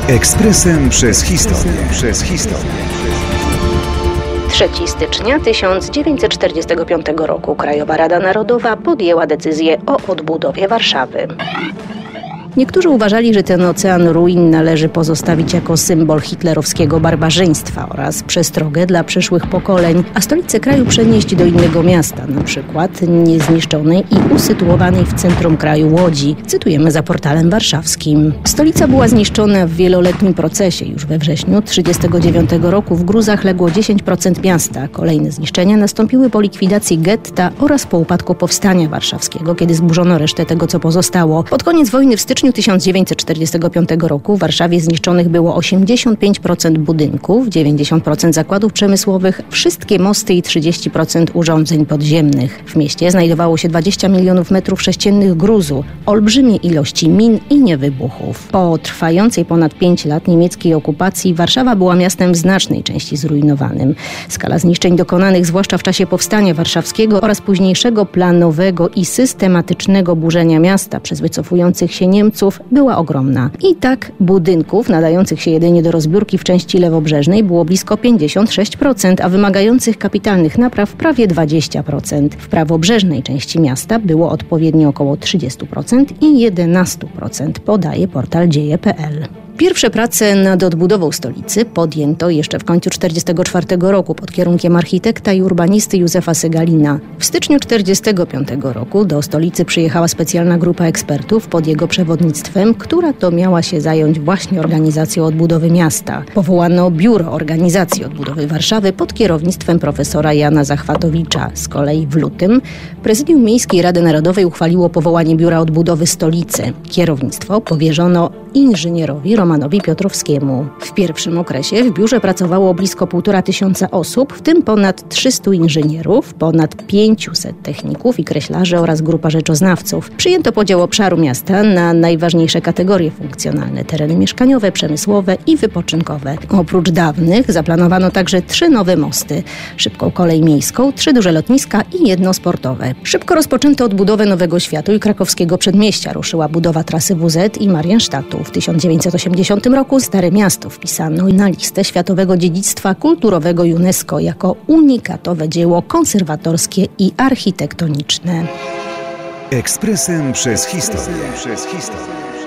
Ekspresem przez historię. 3 stycznia 1945 roku Krajowa Rada Narodowa podjęła decyzję o odbudowie Warszawy. Niektórzy uważali, że ten ocean ruin należy pozostawić jako symbol hitlerowskiego barbarzyństwa oraz przestrogę dla przyszłych pokoleń, a stolicę kraju przenieść do innego miasta, na przykład niezniszczonej i usytuowanej w centrum kraju Łodzi. Cytujemy za portalem warszawskim. Stolica była zniszczona w wieloletnim procesie. Już we wrześniu 1939 roku w gruzach legło 10% miasta. Kolejne zniszczenia nastąpiły po likwidacji getta oraz po upadku Powstania Warszawskiego, kiedy zburzono resztę tego, co pozostało. Pod koniec wojny w styczniu 1945 roku w Warszawie zniszczonych było 85% budynków, 90% zakładów przemysłowych, wszystkie mosty i 30% urządzeń podziemnych. W mieście znajdowało się 20 milionów metrów sześciennych gruzu, olbrzymie ilości min i niewybuchów. Po trwającej ponad 5 lat niemieckiej okupacji Warszawa była miastem w znacznej części zrujnowanym. Skala zniszczeń dokonanych zwłaszcza w czasie Powstania Warszawskiego oraz późniejszego planowego i systematycznego burzenia miasta przez wycofujących się Niemców była ogromna. I tak budynków nadających się jedynie do rozbiórki w części lewobrzeżnej było blisko 56%, a wymagających kapitalnych napraw prawie 20%. W prawobrzeżnej części miasta było odpowiednio około 30% i 11%, podaje portal dzieje.pl. Pierwsze prace nad odbudową stolicy podjęto jeszcze w końcu 1944 roku pod kierunkiem architekta i urbanisty Józefa Segalina. W styczniu 1945 roku do stolicy przyjechała specjalna grupa ekspertów pod jego przewodnictwem, która to miała się zająć właśnie organizacją odbudowy miasta. Powołano Biuro Organizacji Odbudowy Warszawy pod kierownictwem profesora Jana Zachwatowicza. Z kolei w lutym Prezydium Miejskiej Rady Narodowej uchwaliło powołanie Biura Odbudowy Stolicy. Kierownictwo powierzono inżynierowi Romanowi Piotrowskiemu. W pierwszym okresie w biurze pracowało blisko 1500 osób, w tym ponad 300 inżynierów, ponad 500 techników i kreślarzy oraz grupa rzeczoznawców. Przyjęto podział obszaru miasta na najważniejsze kategorie funkcjonalne: tereny mieszkaniowe, przemysłowe i wypoczynkowe. Oprócz dawnych zaplanowano także 3 nowe mosty, szybką kolej miejską, 3 duże lotniska i 1 sportowe. Szybko rozpoczęto odbudowę Nowego Światu i krakowskiego przedmieścia. Ruszyła budowa trasy WZ i Marienstadtu. W 1980 roku Stare Miasto wpisano na listę Światowego Dziedzictwa Kulturowego UNESCO jako unikatowe dzieło konserwatorskie i architektoniczne. Ekspresem przez historię.